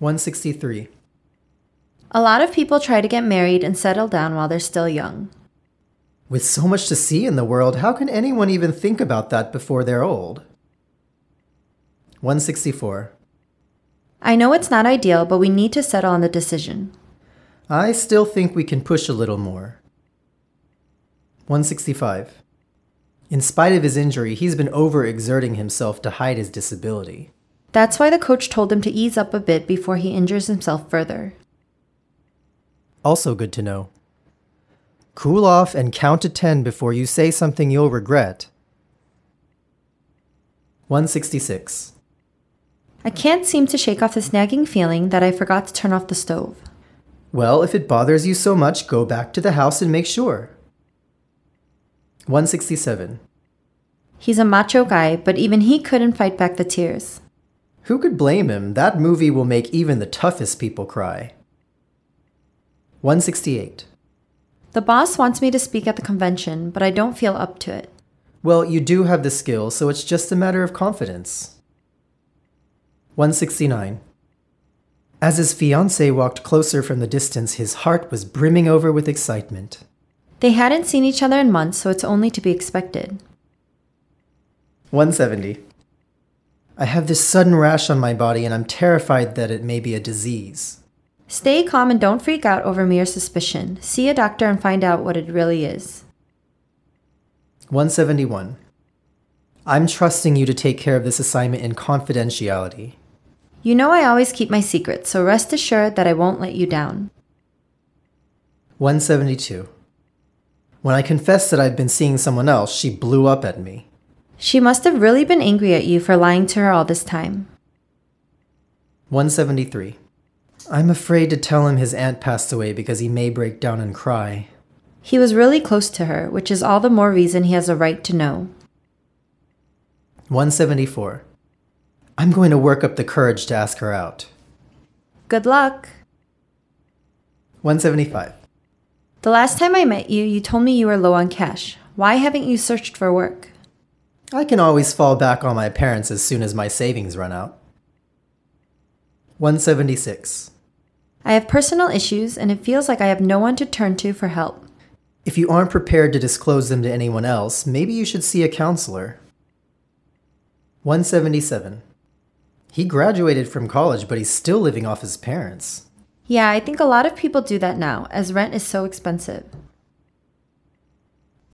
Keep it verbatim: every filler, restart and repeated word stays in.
one sixty-three. A lot of people try to get married and settle down while they're still young. With so much to see in the world, how can anyone even think about that before they're old? one sixty-four. I know it's not ideal, but we need to settle on the decision. I still think we can push a little more. one sixty-five. In spite of his injury, he's been overexerting himself to hide his disability. That's why the coach told him to ease up a bit before he injures himself further. Also good to know. Cool off and count to ten before you say something you'll regret. one sixty-six. I can't seem to shake off this nagging feeling that I forgot to turn off the stove. Well, if it bothers you so much, go back to the house and make sure. one sixty-seven. He's a macho guy, but even he couldn't fight back the tears. Who could blame him? That movie will make even the toughest people cry. one sixty-eight. The boss wants me to speak at the convention, but I don't feel up to it. Well, you do have the skill, so it's just a matter of confidence. one sixty-nine. As his fiancée walked closer from the distance, his heart was brimming over with excitement. They hadn't seen each other in months, so it's only to be expected. one seventy. I have this sudden rash on my body and I'm terrified that it may be a disease. Stay calm and don't freak out over mere suspicion. See a doctor and find out what it really is. one seventy-one. I'm trusting you to take care of this assignment in confidentiality. You know I always keep my secrets, so rest assured that I won't let you down. one seventy-two. When I confessed that I'd been seeing someone else, she blew up at me. She must have really been angry at you for lying to her all this time. one seventy-three. I'm afraid to tell him his aunt passed away because he may break down and cry. He was really close to her, which is all the more reason he has a right to know. one seventy-four. I'm going to work up the courage to ask her out. Good luck! one seventy-five. The last time I met you, you told me you were low on cash. Why haven't you searched for work? I can always fall back on my parents as soon as my savings run out. one seventy-six. I have personal issues, and it feels like I have no one to turn to for help. If you aren't prepared to disclose them to anyone else, maybe you should see a counselor. one seventy-seven. He graduated from college, but he's still living off his parents. Yeah, I think a lot of people do that now, as rent is so expensive.